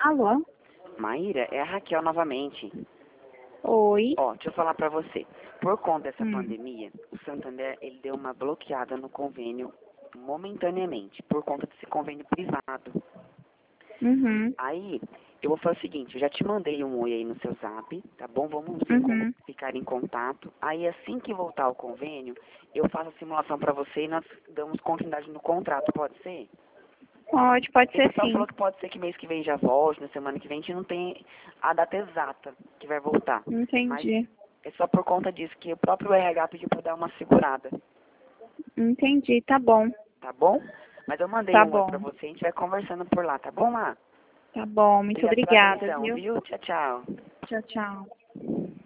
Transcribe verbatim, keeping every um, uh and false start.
Alô? Maíra, é a Raquel novamente. Oi. Ó, deixa eu falar pra você. Por conta dessa Hum. pandemia, o Santander, ele deu uma bloqueada no convênio momentaneamente, por conta desse convênio privado. Uhum. Aí, eu vou fazer o seguinte, eu já te mandei um oi aí no seu zap, tá bom? Vamos se con- Uhum. ficar em contato. Aí, assim que voltar o convênio, eu faço a simulação pra você e nós damos continuidade no contrato, pode ser? Pode, pode Ele ser só sim. falou que pode ser que mês que vem já volte, na semana que vem, a gente não tem a data exata que vai voltar. Mas Entendi. é só por conta disso que o próprio R H pediu pra dar uma segurada, Entendi, tá bom. tá bom? Mas eu mandei Tá um oi pra bom. você, a gente vai conversando por lá, tá bom, Má? Tá bom, muito Obrigado pela obrigada, atenção, viu? viu? Tchau, tchau. Tchau, tchau.